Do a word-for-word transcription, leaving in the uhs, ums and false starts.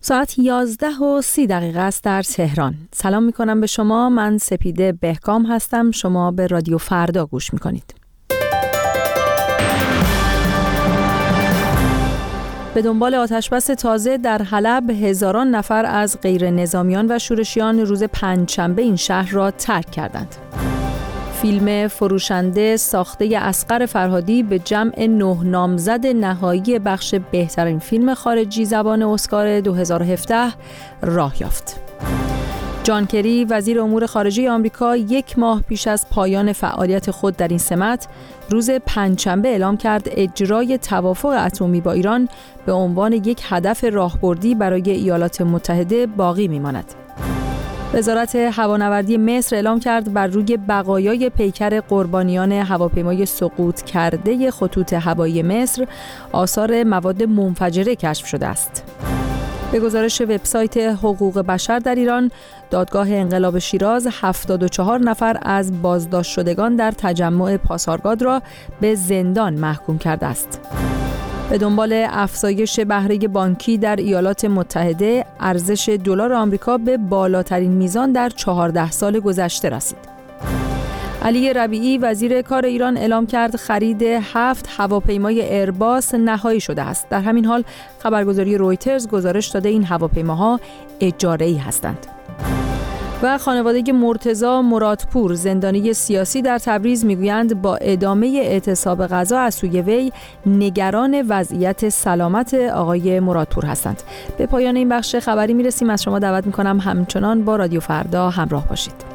ساعت یازده و سی دقیقه است در تهران. سلام می کنم به شما. من سپیده بهکام هستم. شما به رادیو فردا گوش می کنید. به دنبال آتشبس تازه در حلب، هزاران نفر از غیر نظامیان و شورشیان روز پنجشنبه این شهر را ترک کردند. فیلم فروشنده ساخته اصغر فرهادی به جمع نه نامزد نهایی بخش بهترین فیلم خارجی زبان اسکار دو هزار و هفده راه یافت. جان کری وزیر امور خارجه آمریکا یک ماه پیش از پایان فعالیت خود در این سمت روز پنجشنبه اعلام کرد اجرای توافق اتمی با ایران به عنوان یک هدف راهبردی برای ایالات متحده باقی می‌ماند. وزارت هوانوردی مصر اعلام کرد بر روی بقایای پیکر قربانیان هواپیمای سقوط کرده خطوط هوایی مصر آثار مواد منفجره کشف شده است. به گزارش وبسایت حقوق بشر در ایران، دادگاه انقلاب شیراز هفتاد و چهار نفر از بازداشت شدگان در تجمع پاسارگاد را به زندان محکوم کرده است. به دنبال افزایش بهره بانکی در ایالات متحده، ارزش دلار آمریکا به بالاترین میزان در چهارده سال گذشته رسید. علی ربیعی وزیر کار ایران اعلام کرد خرید هفت هواپیمای ایرباس نهایی شده است. در همین حال خبرگزاری رویترز گزارش داده این هواپیماها اجاره‌ای هستند. و خانواده مرتضی مرادپور زندانی سیاسی در تبریز میگویند با ادامه اعتصاب غذا از سوی وی نگران وضعیت سلامت آقای مرادپور هستند. به پایان این بخش خبری میرسیم. از شما دعوت میکنم همچنان با رادیو فردا همراه باشید.